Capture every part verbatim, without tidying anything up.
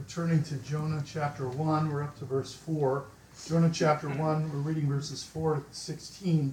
turning to Jonah chapter one. We're up to verse four. Jonah chapter one, we're reading verses four to sixteen.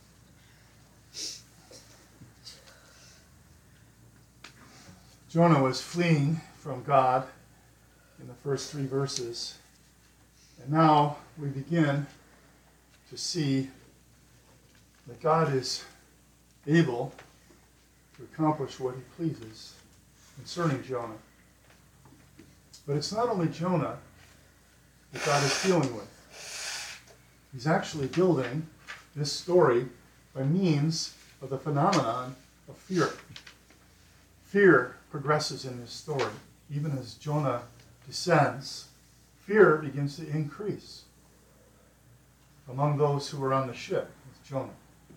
Jonah was fleeing from God in the first three verses. And now we begin to see that God is able to accomplish what he pleases concerning Jonah. But it's not only Jonah that God is dealing with. He's actually building this story by means of the phenomenon of fear. Fear progresses in this story. Even as Jonah descends, fear begins to increase among those who are on the ship with Jonah.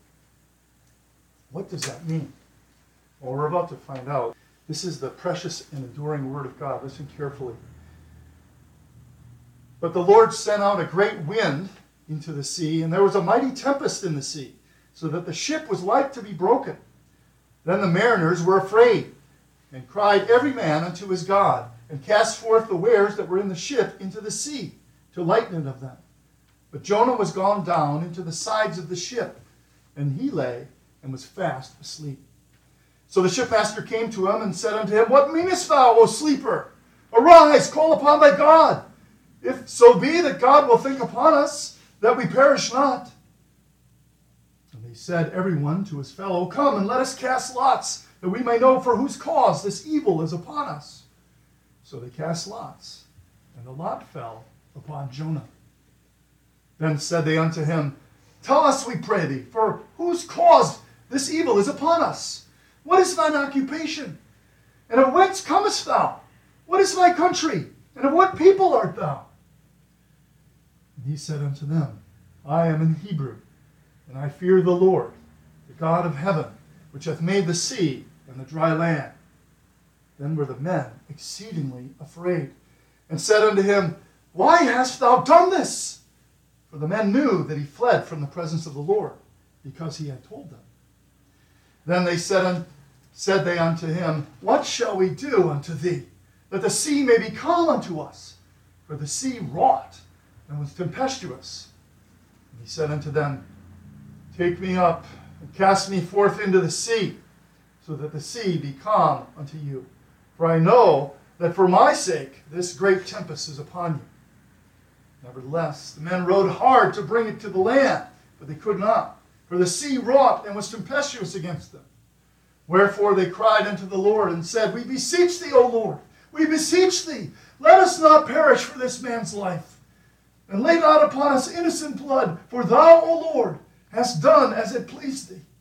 What does that mean? Well, we're about to find out. This is the precious and enduring word of God. Listen carefully. But the Lord sent out a great wind into the sea, and there was a mighty tempest in the sea, so that the ship was like to be broken. Then the mariners were afraid, and cried every man unto his God, and cast forth the wares that were in the ship into the sea, to lighten it of them. But Jonah was gone down into the sides of the ship, and he lay and was fast asleep. So the shipmaster came to him and said unto him, What meanest thou, O sleeper? Arise, call upon thy God, if so be that God will think upon us, that we perish not. And they said, every one to his fellow, Come and let us cast lots, that we may know for whose cause this evil is upon us. So they cast lots, and the lot fell upon Jonah. Then said they unto him, Tell us, we pray thee, for whose cause this evil is upon us? What is thine occupation? And of whence comest thou? What is thy country? And of what people art thou? And he said unto them, I am an Hebrew, and I fear the Lord, the God of heaven, which hath made the sea and the dry land. Then were the men exceedingly afraid, and said unto him, Why hast thou done this? For the men knew that he fled from the presence of the Lord, because he had told them. Then they said, un- said they unto him, What shall we do unto thee, that the sea may be calm unto us? For the sea wrought and was tempestuous. And he said unto them, Take me up and cast me forth into the sea, so that the sea be calm unto you. For I know that for my sake this great tempest is upon you. Nevertheless, the men rowed hard to bring it to the land, but they could not, for the sea wrought and was tempestuous against them. Wherefore they cried unto the Lord and said, We beseech thee, O Lord, we beseech thee, let us not perish for this man's life. And lay not upon us innocent blood, for thou, O Lord, hast done as it pleased thee.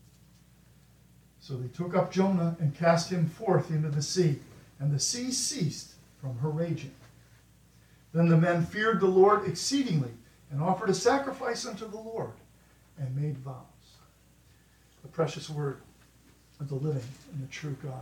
So they took up Jonah and cast him forth into the sea, and the sea ceased from her raging. Then the men feared the Lord exceedingly, and offered a sacrifice unto the Lord, and made vows. The precious word of the living and the true God.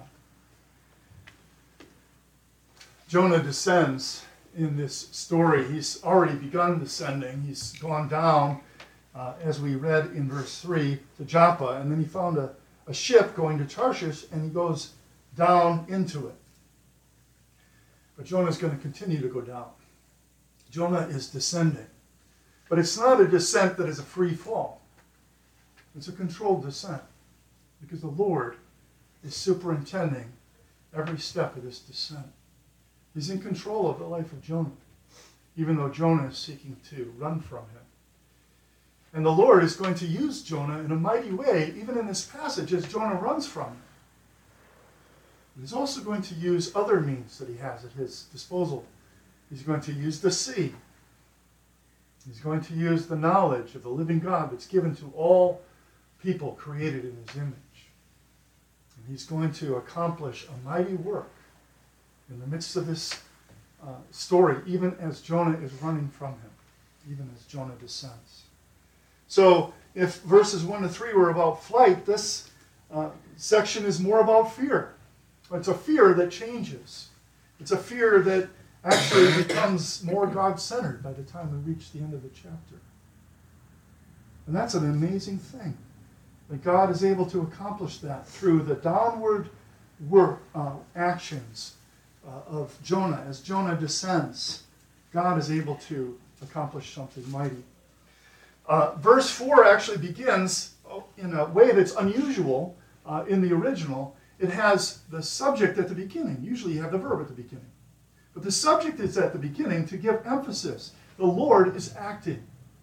Jonah descends in this story. He's already begun descending. He's gone down, uh, as we read in verse three, to Joppa, and then he found a, a ship going to Tarshish, and he goes down into it. But Jonah's going to continue to go down. Jonah is descending. But it's not a descent that is a free fall. It's a controlled descent, because the Lord is superintending every step of this descent. He's in control of the life of Jonah, even though Jonah is seeking to run from him. And the Lord is going to use Jonah in a mighty way, even in this passage, as Jonah runs from him. He's also going to use other means that he has at his disposal. He's going to use the sea. He's going to use the knowledge of the living God that's given to all people created in his image. And he's going to accomplish a mighty work in the midst of this uh, story, even as Jonah is running from him, even as Jonah descends. So if verses one to three were about flight, this uh, section is more about fear. It's a fear that changes. It's a fear that actually becomes more God-centered by the time we reach the end of the chapter. And that's an amazing thing, that God is able to accomplish that through the downward work, uh, actions uh, of Jonah. As Jonah descends, God is able to accomplish something mighty. Uh, verse four actually begins in a way that's unusual uh, in the original. It has the subject at the beginning. Usually you have the verb at the beginning. But the subject is at the beginning to give emphasis. The Lord is acting.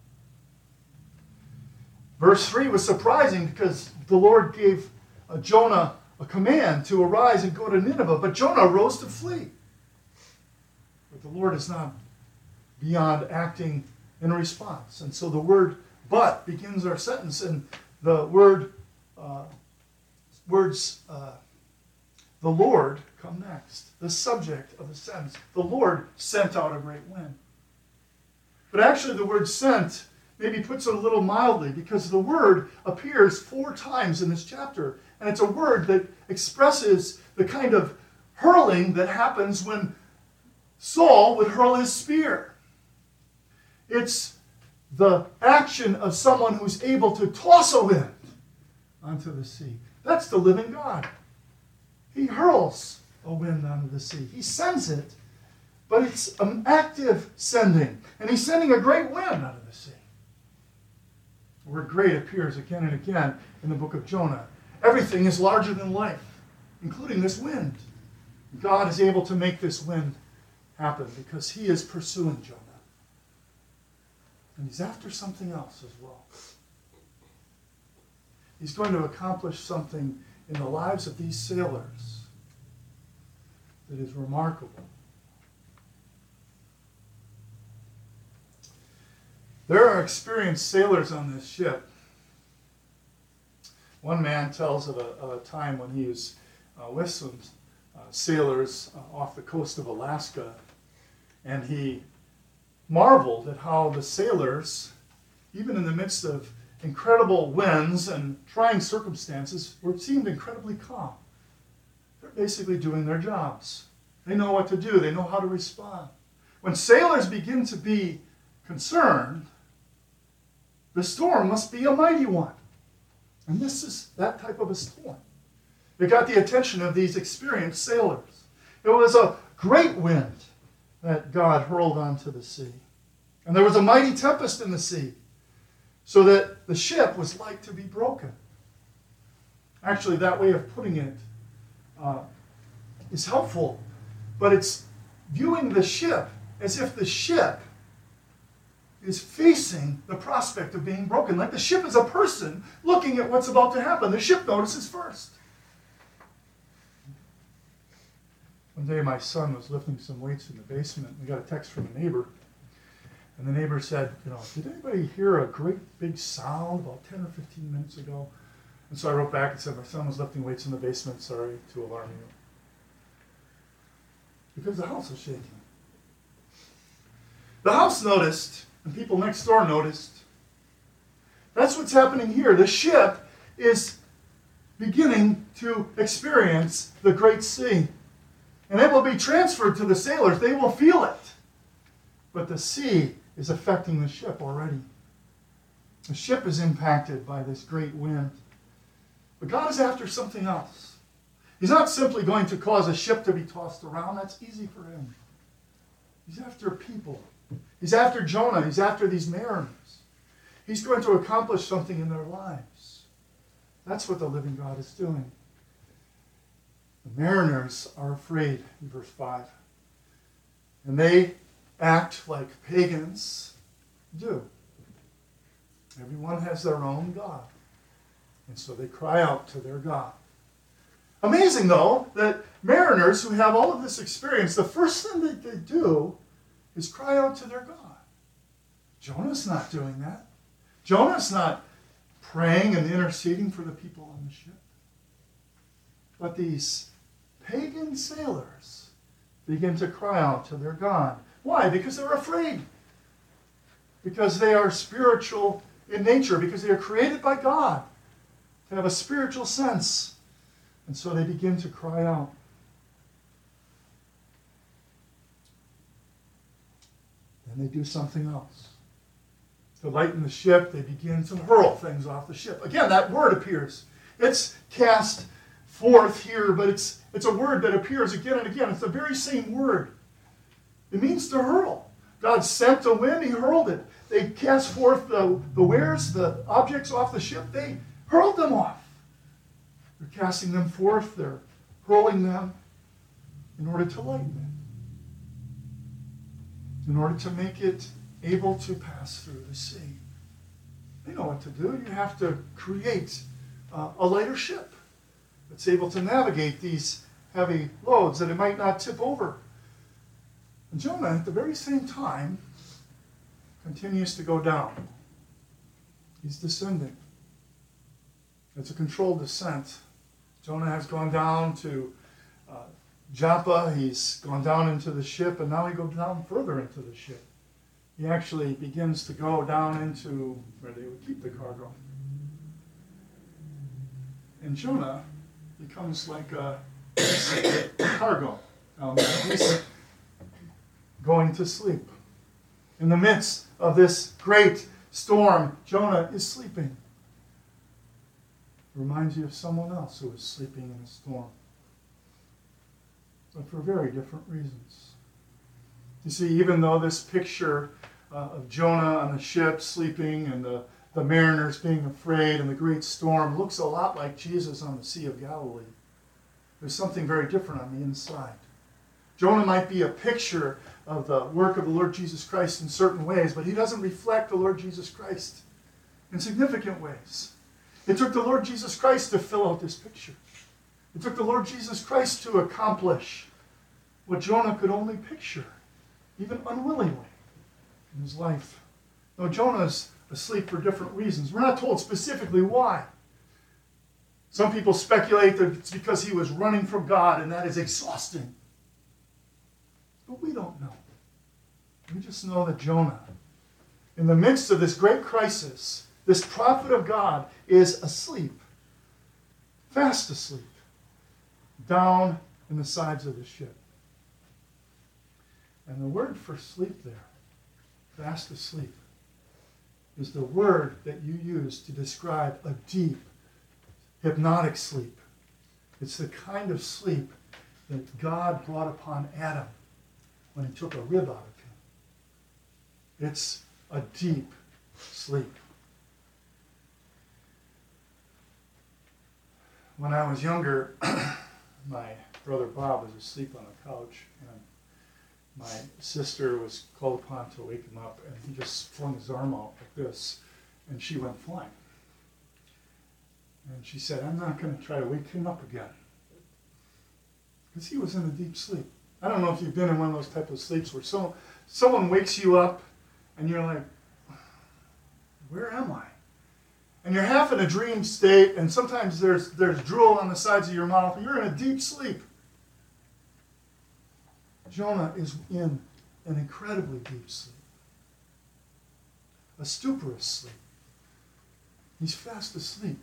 Verse three was surprising because the Lord gave uh, Jonah a command to arise and go to Nineveh, but Jonah rose to flee. But the Lord is not beyond acting in response. And so the word but begins our sentence, and the word uh, words uh, the Lord come next. The subject of the sentence. The Lord sent out a great wind. But actually the word sent maybe puts it a little mildly, because the word appears four times in this chapter. And it's a word that expresses the kind of hurling that happens when Saul would hurl his spear. It's the action of someone who's able to toss a wind onto the sea. That's the living God. He hurls a wind onto the sea. He sends it, but it's an active sending. And he's sending a great wind out of the sea. The word great appears again and again in the book of Jonah. Everything is larger than life, including this wind. God is able to make this wind happen because he is pursuing Jonah. And he's after something else as well. He's going to accomplish something in the lives of these sailors that is remarkable. There are experienced sailors on this ship. One man tells of a, of a time when he was uh, with some uh, sailors uh, off the coast of Alaska, and he marveled at how the sailors, even in the midst of incredible winds and trying circumstances, were seemed incredibly calm. They're basically doing their jobs. They know what to do. They know how to respond. When sailors begin to be concerned, the storm must be a mighty one. And this is that type of a storm. It got the attention of these experienced sailors. It was a great wind that God hurled onto the sea. And there was a mighty tempest in the sea, so that the ship was like to be broken. Actually, that way of putting it uh, is helpful, but it's viewing the ship as if the ship is facing the prospect of being broken. Like the ship is a person looking at what's about to happen. The ship notices first. One day my son was lifting some weights in the basement. We got a text from a neighbor. And the neighbor said, you know, did anybody hear a great big sound about ten or fifteen minutes ago? And so I wrote back and said, my son was lifting weights in the basement. Sorry to alarm you. Because the house was shaking. The house noticed, and people next door noticed. That's what's happening here. The ship is beginning to experience the great sea. And it will be transferred to the sailors. They will feel it. But the sea is affecting the ship already. The ship is impacted by this great wind. But God is after something else. He's not simply going to cause a ship to be tossed around. That's easy for him. He's after people. He's after Jonah. He's after these mariners. He's going to accomplish something in their lives. That's what the living God is doing. The mariners are afraid in verse five. And they act like pagans do. Everyone has their own God. And so they cry out to their God. Amazing, though, that mariners who have all of this experience, the first thing that they do is cry out to their God. Jonah's not doing that. Jonah's not praying and interceding for the people on the ship. But these pagan sailors begin to cry out to their God. Why? Because they're afraid. Because they are spiritual in nature. Because they are created by God to have a spiritual sense. And so they begin to cry out. Then they do something else. To lighten the ship, they begin to hurl things off the ship. Again, that word appears. It's cast forth here, but it's, it's a word that appears again and again. It's the very same word. It means to hurl. God sent a wind, he hurled it. They cast forth the, the wares, the objects off the ship. They hurled them off. They're casting them forth. They're hurling them in order to lighten it, in order to make it able to pass through the sea. They know what to do. You have to create uh, a lighter ship that's able to navigate these heavy loads, that it might not tip over. And Jonah, at the very same time, continues to go down. He's descending. It's a controlled descent. Jonah has gone down to uh, Joppa. He's gone down into the ship, and now he goes down further into the ship. He actually begins to go down into where they would keep the cargo. And Jonah becomes like a cargo. Um, he's going to sleep. In the midst of this great storm, Jonah is sleeping. It reminds you of someone else who was sleeping in a storm, but for very different reasons. You see, even though this picture uh, of Jonah on the ship sleeping and the, the mariners being afraid and the great storm looks a lot like Jesus on the Sea of Galilee, there's something very different on the inside. Jonah might be a picture of the work of the Lord Jesus Christ in certain ways, but he doesn't reflect the Lord Jesus Christ in significant ways. It took the Lord Jesus Christ to fill out this picture. It took the Lord Jesus Christ to accomplish what Jonah could only picture, even unwillingly, in his life. No, Jonah's asleep for different reasons. We're not told specifically why. Some people speculate that it's because he was running from God, and that is exhausting. But we don't know. We just know that Jonah, in the midst of this great crisis, this prophet of God is asleep, fast asleep, down in the sides of the ship. And the word for sleep there, fast asleep, is the word that you use to describe a deep, hypnotic sleep. It's the kind of sleep that God brought upon Adam when he took a rib out of him. It's a deep sleep. When I was younger, my brother Bob was asleep on the couch, and my sister was called upon to wake him up, and he just flung his arm out like this, and she went flying. And she said, I'm not going to try to wake him up again, because he was in a deep sleep. I don't know if you've been in one of those type of sleeps where some, someone wakes you up and you're like, where am I? And you're half in a dream state, and sometimes there's, there's drool on the sides of your mouth, and you're in a deep sleep. Jonah is in an incredibly deep sleep, a stuporous sleep. He's fast asleep,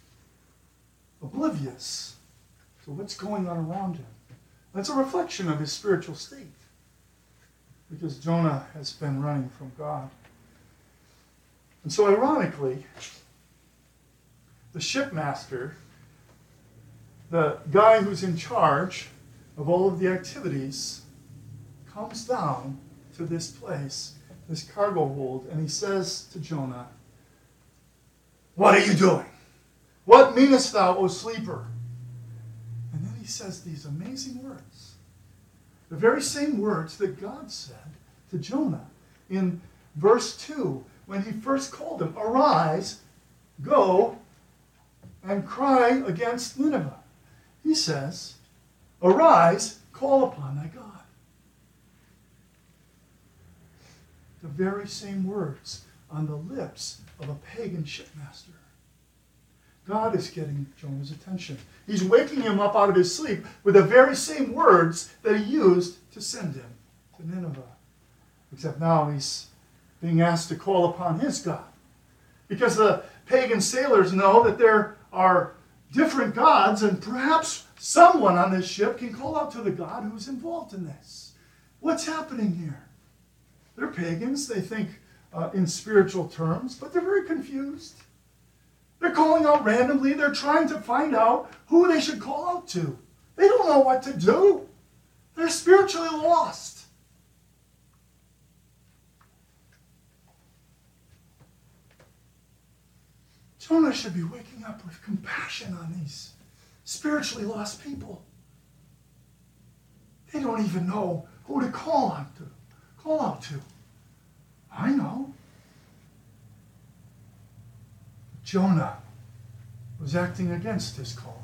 oblivious to what's going on around him. That's a reflection of his spiritual state, because Jonah has been running from God. And so ironically, the shipmaster, the guy who's in charge of all of the activities, comes down to this place, this cargo hold, and he says to Jonah, what are you doing? What meanest thou, O sleeper? And then he says these amazing words. The very same words that God said to Jonah in verse two when he first called him, arise, go, and cry against Nineveh. He says, arise, call upon thy God. The very same words on the lips of a pagan shipmaster. God is getting Jonah's attention. He's waking him up out of his sleep with the very same words that he used to send him to Nineveh. Except now he's being asked to call upon his God. Because the pagan sailors know that there are different gods, and perhaps someone on this ship can call out to the God who's involved in this. What's happening here? They're pagans. They think uh, in spiritual terms, but they're very confused. They're calling out randomly. They're trying to find out who they should call out to. They don't know what to do. They're spiritually lost. Jonah should be waking up with compassion on these spiritually lost people. They don't even know who to call on to, call out to. I know. Jonah was acting against his calling.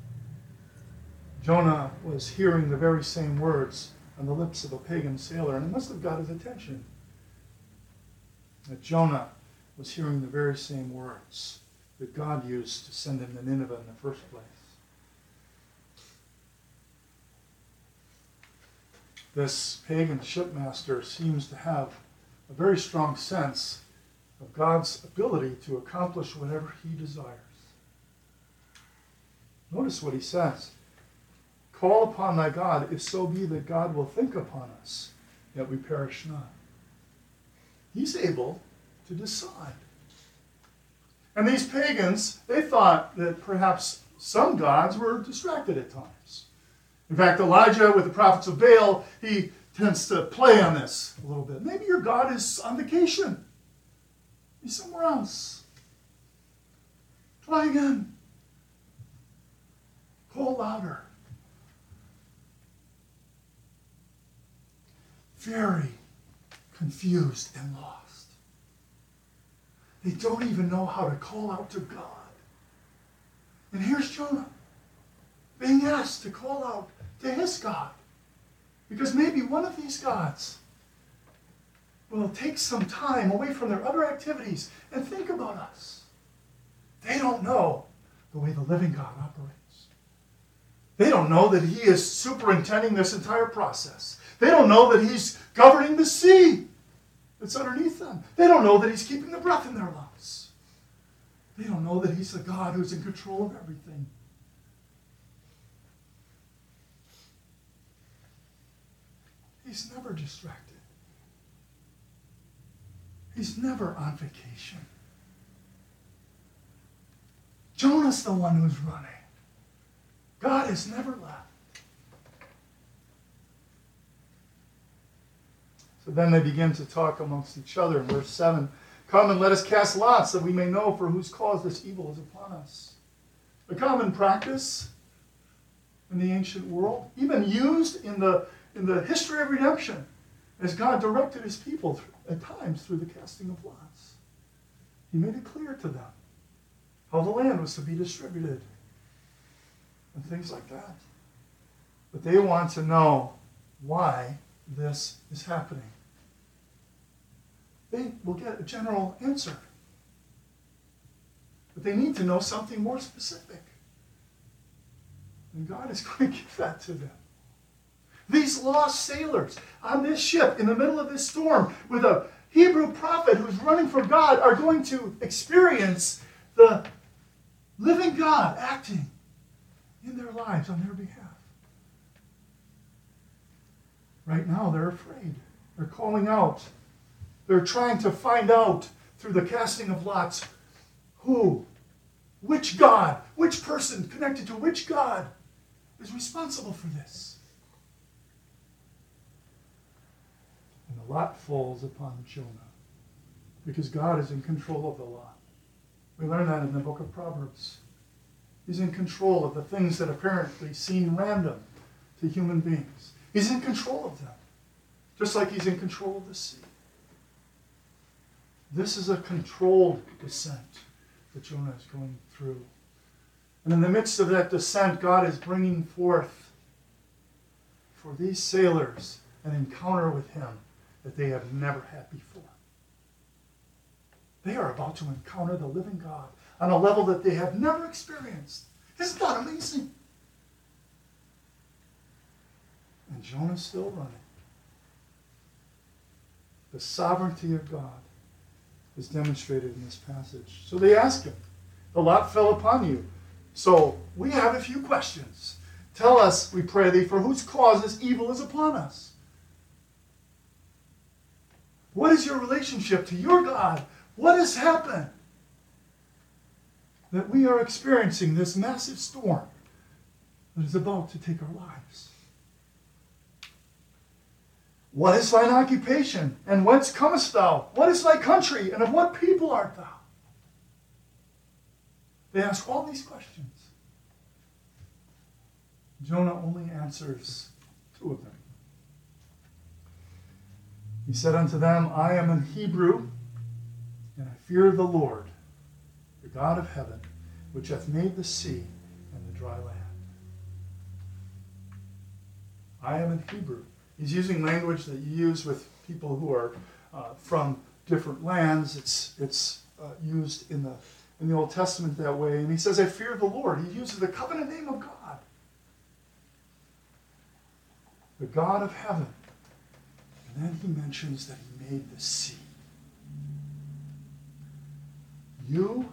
Jonah was hearing the very same words on the lips of a pagan sailor, and it must have got his attention. That Jonah was hearing the very same words that God used to send him to Nineveh in the first place. This pagan shipmaster seems to have a very strong sense of God's ability to accomplish whatever he desires. Notice what he says. Call upon thy God, if so be that God will think upon us, that we perish not. He's able to decide. And these pagans, they thought that perhaps some gods were distracted at times. In fact, Elijah, with the prophets of Baal, he tends to play on this a little bit. Maybe your God is on vacation. He's somewhere else. Try again. Call louder. Very confused and lost. They don't even know how to call out to God. And here's Jonah being asked to call out to his God. Because maybe one of these gods will take some time away from their other activities and think about us. They don't know the way the living God operates. They don't know that he is superintending this entire process. They don't know that he's governing the sea that's underneath them. They don't know that he's keeping the breath in their lungs. They don't know that he's the God who's in control of everything. He's never distracted. He's never on vacation. Jonah's the one who's running. God has never left. So then they begin to talk amongst each other in verse seven. Come and let us cast lots that we may know for whose cause this evil is upon us. A common practice in the ancient world, even used in the, in the history of redemption, as God directed his people at times through the casting of lots. He made it clear to them how the land was to be distributed and things like that. But they want to know why this is happening. They will get a general answer. But they need to know something more specific. And God is going to give that to them. These lost sailors on this ship in the middle of this storm with a Hebrew prophet who's running for God are going to experience the living God acting in their lives on their behalf. Right now they're afraid. They're calling out. They're trying to find out through the casting of lots who, which God, which person connected to which God is responsible for this. And the lot falls upon Jonah because God is in control of the lot. We learn that in the book of Proverbs. He's in control of the things that apparently seem random to human beings. He's in control of them, just like he's in control of the sea. This is a controlled descent that Jonah is going through. And in the midst of that descent, God is bringing forth for these sailors an encounter with him that they have never had before. They are about to encounter the living God on a level that they have never experienced. Isn't that amazing? And Jonah's still running. The sovereignty of God is demonstrated in this passage. So they ask him, the lot fell upon you. So we have a few questions. Tell us, we pray thee, for whose cause this evil is upon us. What is your relationship to your God? What has happened? that we are experiencing this massive storm that is about to take our lives. What is thine occupation? And whence comest thou? What is thy country? And of what people art thou? They ask all these questions. Jonah only answers two of them. He said unto them, I am an Hebrew, and I fear the Lord, the God of heaven, which hath made the sea and the dry land. I am an Hebrew. He's using language that you use with people who are uh, from different lands. It's it's uh, used in the in the Old Testament that way. And he says, I fear the Lord. He uses the covenant name of God. The God of heaven. And then he mentions that he made the sea. You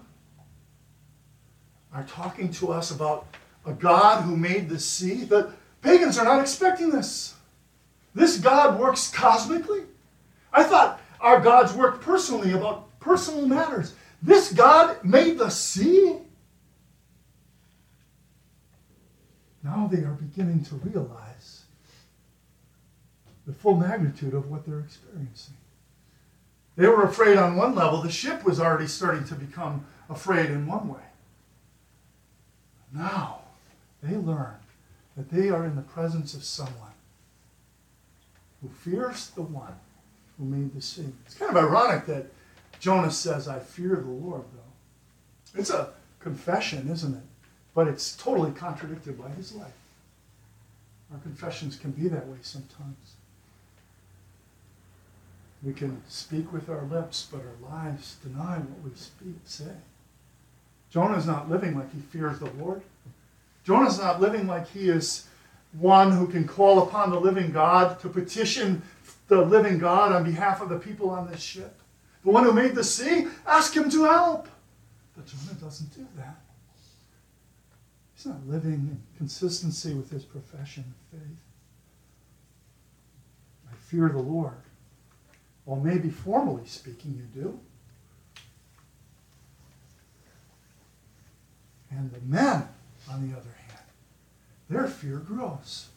are talking to us about a God who made the sea? The pagans are not expecting this. This God works cosmically? I thought our gods worked personally, about personal matters. This God made the sea? Now they are beginning to realize the full magnitude of what they're experiencing. They were afraid on one level. The ship was already starting to become afraid in one way. Now they learn that they are in the presence of someone who fears the one who made the sea. It's kind of ironic that Jonah says, I fear the Lord, though. It's a confession, isn't it? But it's totally contradicted by his life. Our confessions can be that way sometimes. We can speak with our lips, but our lives deny what we speak, say. Jonah's not living like he fears the Lord. Jonah's not living like he is one who can call upon the living God to petition the living God on behalf of the people on this ship. The one who made the sea, ask him to help. But Jonah doesn't do that. He's not living in consistency with his profession of faith. I fear the Lord. Well, maybe formally speaking, you do. And the men, on the other hand, their fear grows.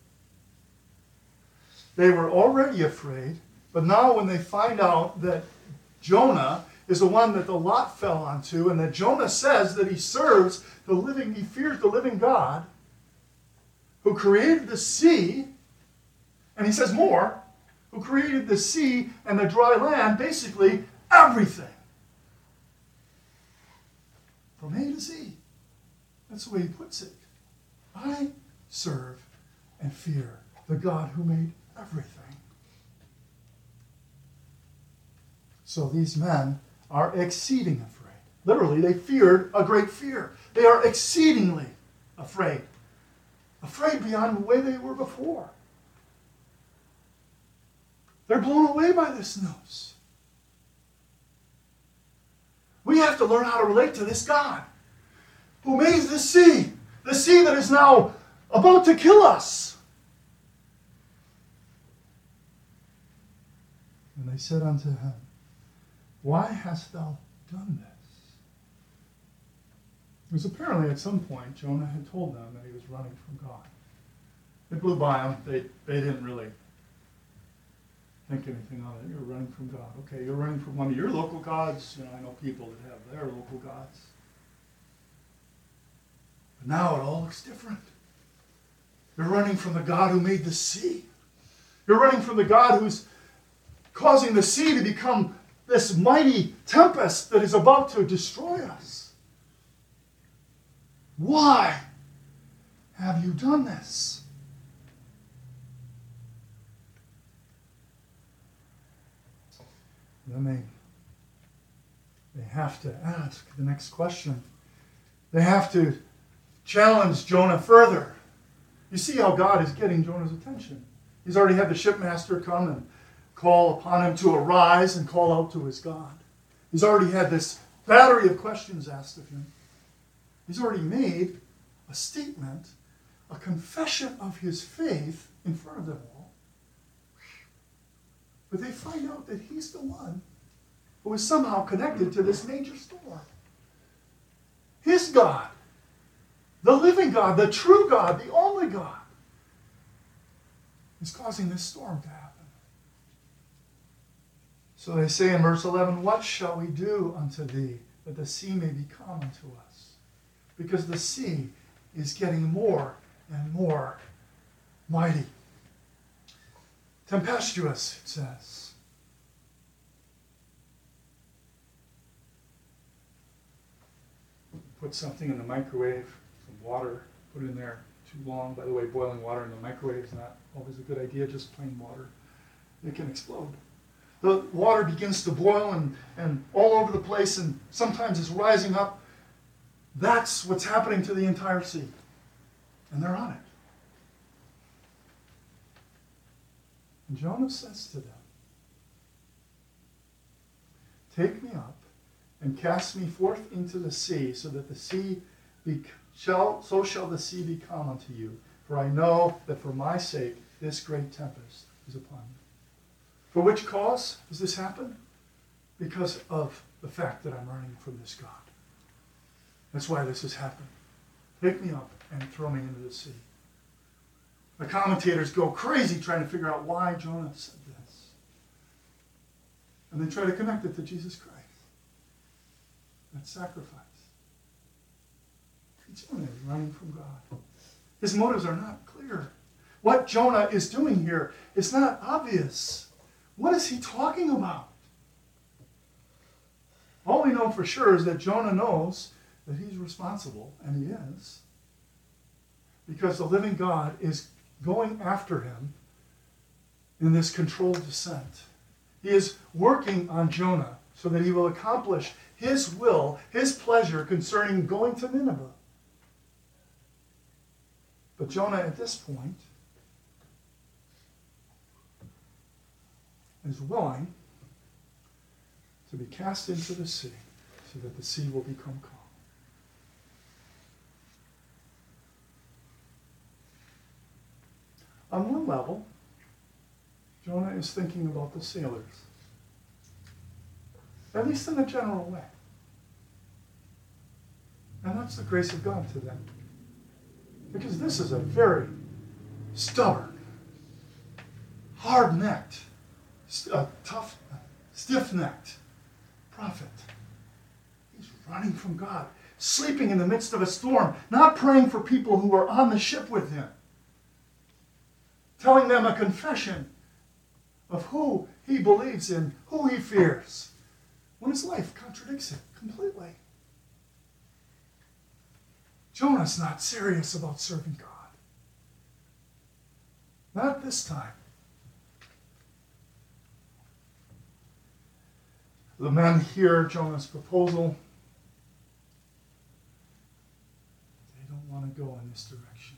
They were already afraid, but now when they find out that Jonah is the one that the lot fell onto, and that Jonah says that he serves the living, he fears the living God, who created the sea, and he says more, who created the sea and the dry land, basically everything. From A to Z. That's the way he puts it. I serve and fear the God who made everything. So these men are exceeding afraid. Literally, they feared a great fear. They are exceedingly afraid. Afraid beyond the way they were before. They're blown away by this news. We have to learn how to relate to this God who made the sea, the sea that is now about to kill us. And they said unto him, why hast thou done this? Because apparently at some point Jonah had told them that he was running from God. It blew by them. They, they didn't really think anything of it. You're running from God. Okay, you're running from one of your local gods. You know, I know people that have their local gods. But now it all looks different. You're running from the God who made the sea. You're running from the God who's causing the sea to become this mighty tempest that is about to destroy us. Why have you done this? Then they, they have to ask the next question. They have to challenge Jonah further. You see how God is getting Jonah's attention. He's already had the shipmaster come and call upon him to arise and call out to his God. He's already had this battery of questions asked of him. He's already made a statement, a confession of his faith in front of them all. But they find out that he's the one who is somehow connected to this major storm. his God, the living God, the true God, the only God, is causing this storm to happen. So they say in verse eleven, what shall we do unto thee, that the sea may be calm unto us? Because the sea is getting more and more mighty. Tempestuous, it says. Put something in the microwave, some water, put it in there too long. By the way, boiling water in the microwave is not always a good idea, just plain water. It can explode. The water begins to boil and, and all over the place, and sometimes it's rising up. That's what's happening to the entire sea. And they're on it. And Jonah says to them, take me up and cast me forth into the sea, so that the sea be, shall, so shall the sea be calm unto you. For I know that for my sake this great tempest is upon you. For which cause does this happen? Because of the fact that I'm running from this God. That's why this has happened. Take me up and throw me into the sea. The commentators go crazy trying to figure out why Jonah said this. And they try to connect it to Jesus Christ. That sacrifice. Jonah is running from God. His motives are not clear. What Jonah is doing here is not obvious. What is he talking about? All we know for sure is that Jonah knows that he's responsible, and he is, because the living God is going after him in this controlled descent. He is working on Jonah so that he will accomplish his will, his pleasure concerning going to Nineveh. But Jonah at this point is willing to be cast into the sea so that the sea will become calm. On one level, Jonah is thinking about the sailors, at least in a general way. And that's the grace of God to them. Because this is a very stubborn, hard-necked, uh, tough, stiff-necked prophet. He's running from God, sleeping in the midst of a storm, not praying for people who are on the ship with him, telling them a confession of who he believes in, who he fears, when his life contradicts it completely. Jonah's not serious about serving God. Not this time. The men hear Jonah's proposal. They don't want to go in this direction.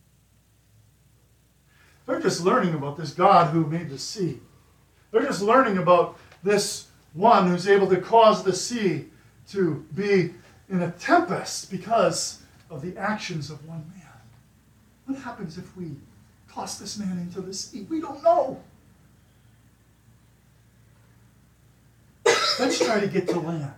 They're just learning about this God who made the sea. They're just learning about this one who's able to cause the sea to be in a tempest because of the actions of one man. What happens if we toss this man into the sea? We don't know. Let's try to get to land.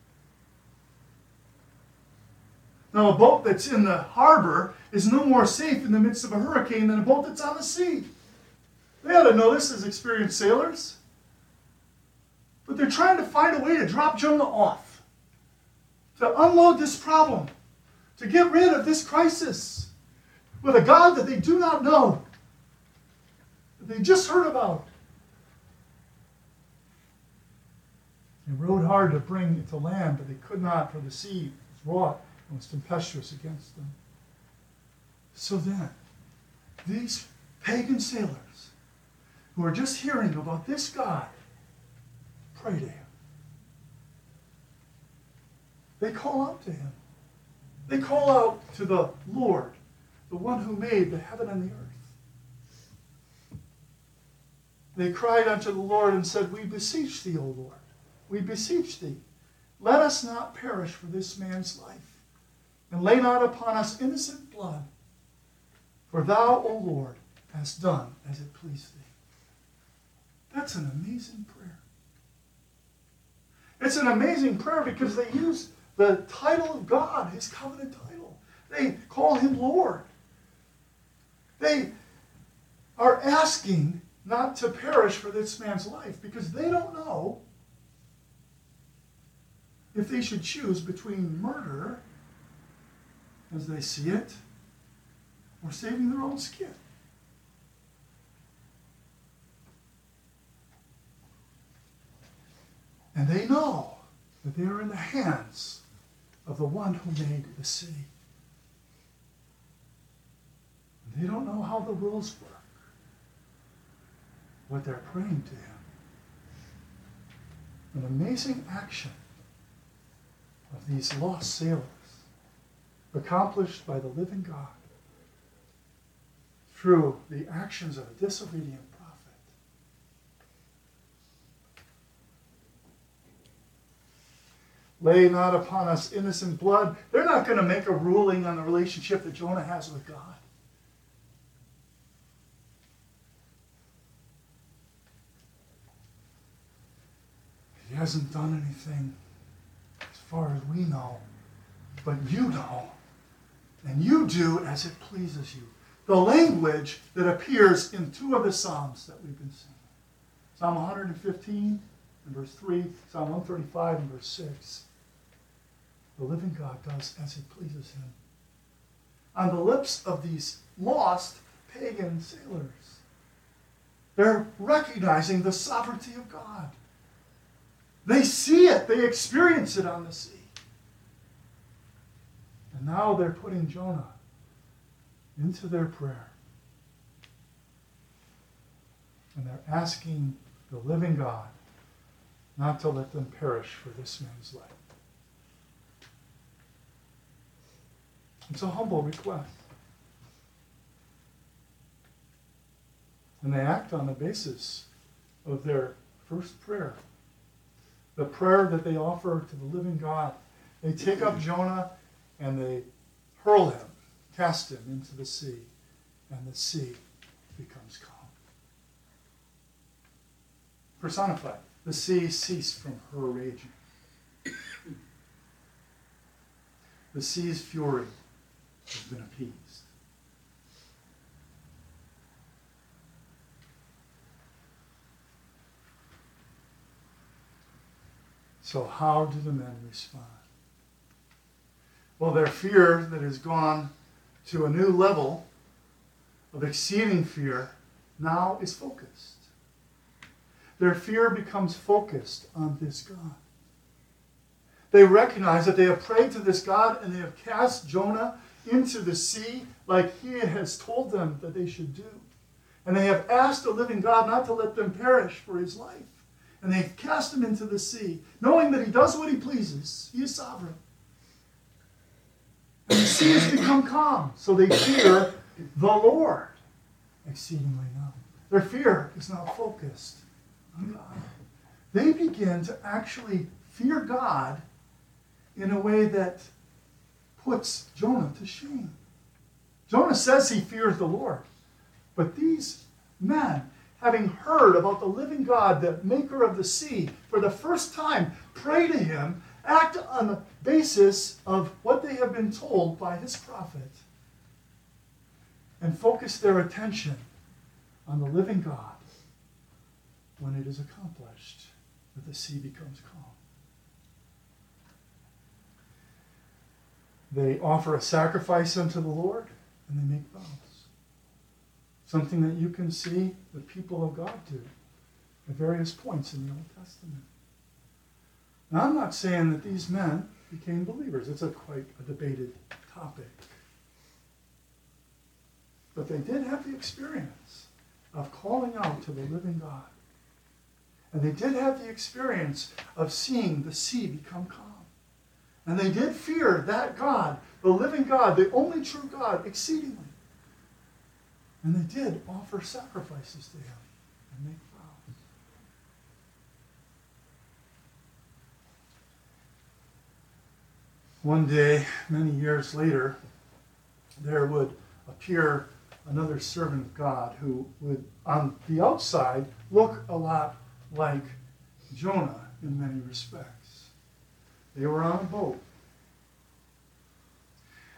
Now, a boat that's in the harbor is no more safe in the midst of a hurricane than a boat that's on the sea. They ought to know this as experienced sailors. But they're trying to find a way to drop Jonah off, to unload this problem, to get rid of this crisis with a God that they do not know, that they just heard about. They rowed hard to bring it to land, but they could not, for the sea was wrought and was tempestuous against them. So then, these pagan sailors, who are just hearing about this God, pray to him. They call out to him. They call out to the Lord, the one who made the heaven and the earth. They cried unto the Lord and said, we beseech thee, O Lord, we beseech thee, let us not perish for this man's life, and lay not upon us innocent blood, for thou, O Lord, hast done as it pleased thee. That's an amazing prayer. It's an amazing prayer because they use the title of God, his covenant title. They call him Lord. They are asking not to perish for this man's life because they don't know if they should choose between murder, as they see it, or saving their own skin. And they know that they are in the hands of the one who made the sea. And they don't know how the rules work, but they're praying to him. An amazing action of these lost sailors, accomplished by the living God through the actions of a disobedient prophet. Lay not upon us innocent blood. They're not going to make a ruling on the relationship that Jonah has with God. He hasn't done anything as far as we know, but you know, and you do as it pleases you. The language that appears in two of the Psalms that we've been singing. Psalm one fifteen and verse three, Psalm one thirty-five and verse six. The living God does as it pleases him. On the lips of these lost pagan sailors, they're recognizing the sovereignty of God. They see it. They experience it on the sea. And now they're putting Jonah into their prayer. And they're asking the living God not to let them perish for this man's life. It's a humble request. And they act on the basis of their first prayer. The prayer that they offer to the living God. They take up Jonah and they hurl him, cast him into the sea, and the sea becomes calm. Personified, the sea ceased from her raging. The sea's fury has been appeased. So how do the men respond? Well, their fear that has gone to a new level of exceeding fear now is focused. Their fear becomes focused on this God. They recognize that they have prayed to this God and they have cast Jonah into the sea like he has told them that they should do. And they have asked the living God not to let them perish for his life. And they've cast him into the sea, knowing that he does what he pleases. He is sovereign. And the sea has become calm, so they fear the Lord exceedingly now. Their fear is now focused on God. They begin to actually fear God in a way that puts Jonah to shame. Jonah says he fears the Lord, but these men, having heard about the living God, the maker of the sea, for the first time, pray to him, act on the basis of what they have been told by his prophet, and focus their attention on the living God when it is accomplished, that the sea becomes calm. They offer a sacrifice unto the Lord, and they make vows. Something that you can see the people of God do at various points in the Old Testament. Now, I'm not saying that these men became believers. It's a quite a debated topic. But they did have the experience of calling out to the living God. And they did have the experience of seeing the sea become calm. And they did fear that God, the living God, the only true God, exceedingly. And they did offer sacrifices to him and make vows. One day, many years later, there would appear another servant of God who would, on the outside, look a lot like Jonah in many respects. They were on a boat,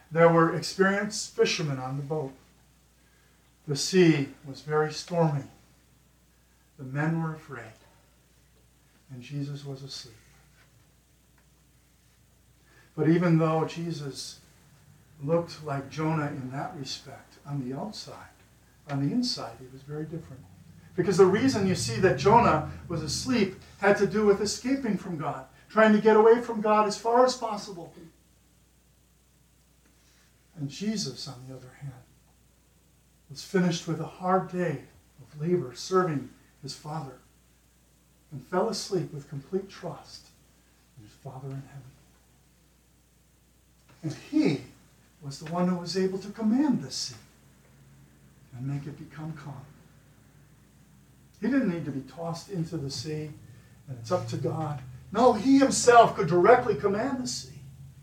There were experienced fishermen on the boat. The sea was very stormy. The men were afraid, and Jesus was asleep. But even though Jesus looked like Jonah in that respect on the outside, on the inside he was very different. Because the reason you see that Jonah was asleep had to do with escaping from God, trying to get away from God as far as possible. And Jesus, on the other hand, was finished with a hard day of labor serving his Father and fell asleep with complete trust in his Father in heaven. And he was the one who was able to command the sea and make it become calm. He didn't need to be tossed into the sea, and it's up to God. No, he himself could directly command the sea.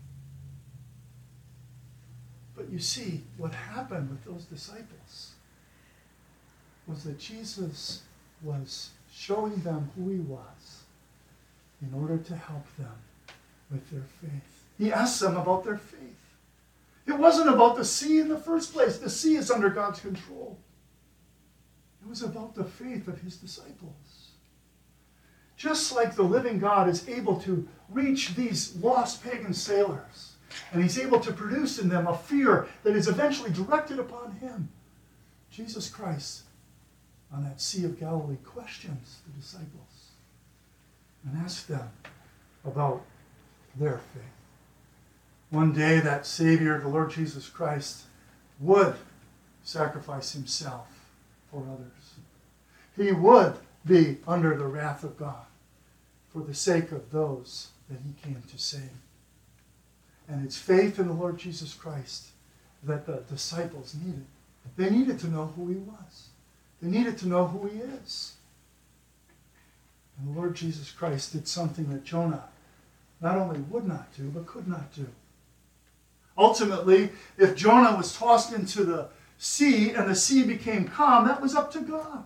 But you see, what happened with those disciples was that Jesus was showing them who he was in order to help them with their faith. He asked them about their faith. It wasn't about the sea in the first place. The sea is under God's control. It was about the faith of his disciples. Just like the living God is able to reach these lost pagan sailors, and he's able to produce in them a fear that is eventually directed upon him, Jesus Christ, on that Sea of Galilee, questions the disciples and asks them about their faith. One day that Savior, the Lord Jesus Christ, would sacrifice himself for others. He would be under the wrath of God for the sake of those that he came to save. And it's faith in the Lord Jesus Christ that the disciples needed. They needed to know who he was. They needed to know who he is. And the Lord Jesus Christ did something that Jonah not only would not do, but could not do. Ultimately, if Jonah was tossed into the sea and the sea became calm, that was up to God.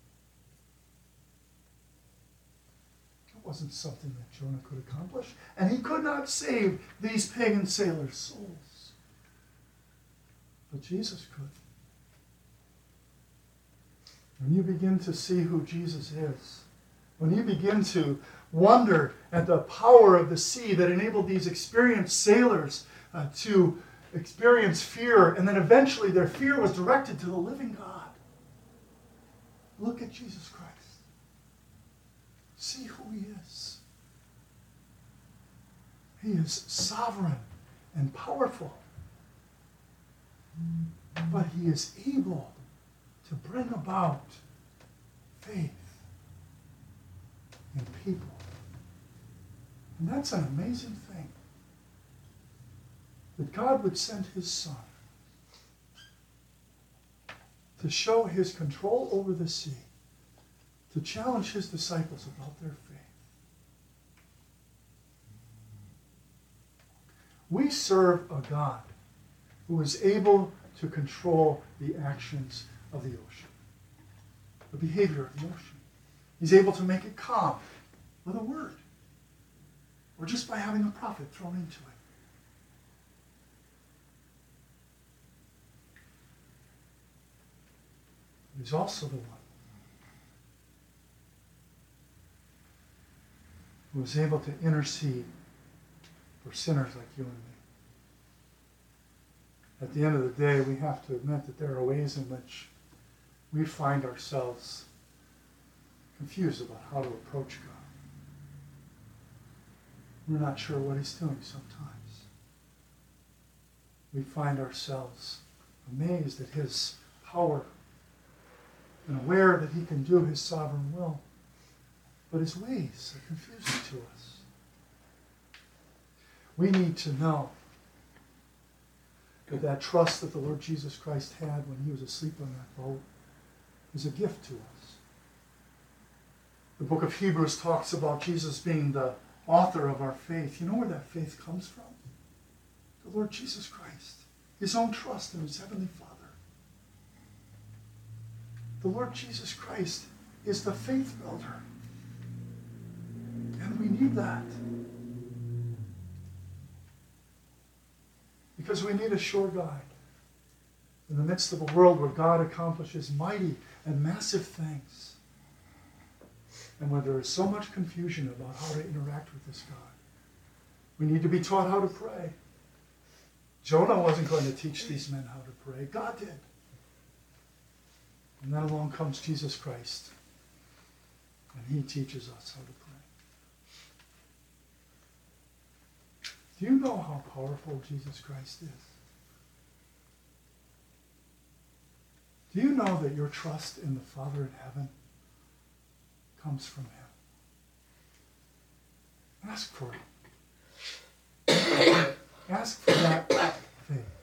It wasn't something that Jonah could accomplish, and he could not save these pagan sailors' souls. But Jesus could. When you begin to see who Jesus is, when you begin to wonder at the power of the sea that enabled these experienced sailors uh, to experience fear, and then eventually their fear was directed to the living God. Look at Jesus Christ. See who he is. He is sovereign and powerful, but he is able to bring about faith in people. And that's an amazing thing. That God would send his Son to show his control over the sea, to challenge his disciples about their faith. We serve a God who is able to control the actions of the ocean, the behavior of the ocean. He's able to make it calm with a word, or just by having a prophet thrown into it. He's also the one who is able to intercede for sinners like you and me. At the end of the day, we have to admit that there are ways in which we find ourselves confused about how to approach God. We're not sure what he's doing sometimes. We find ourselves amazed at his power and aware that he can do his sovereign will. But his ways are confusing to us. We need to know that that trust that the Lord Jesus Christ had when he was asleep on that boat is a gift to us. The book of Hebrews talks about Jesus being the author of our faith. You know where that faith comes from? The Lord Jesus Christ. His own trust in his heavenly Father. The Lord Jesus Christ is the faith builder. And we need that. Because we need a sure guide. In the midst of a world where God accomplishes mighty and massive things, and where there is so much confusion about how to interact with this God, we need to be taught how to pray. Jonah wasn't going to teach these men how to pray. God did. And then along comes Jesus Christ, and he teaches us how to pray. Do you know how powerful Jesus Christ is? Do you know that your trust in the Father in heaven comes from him? Ask for it. Ask for that faith.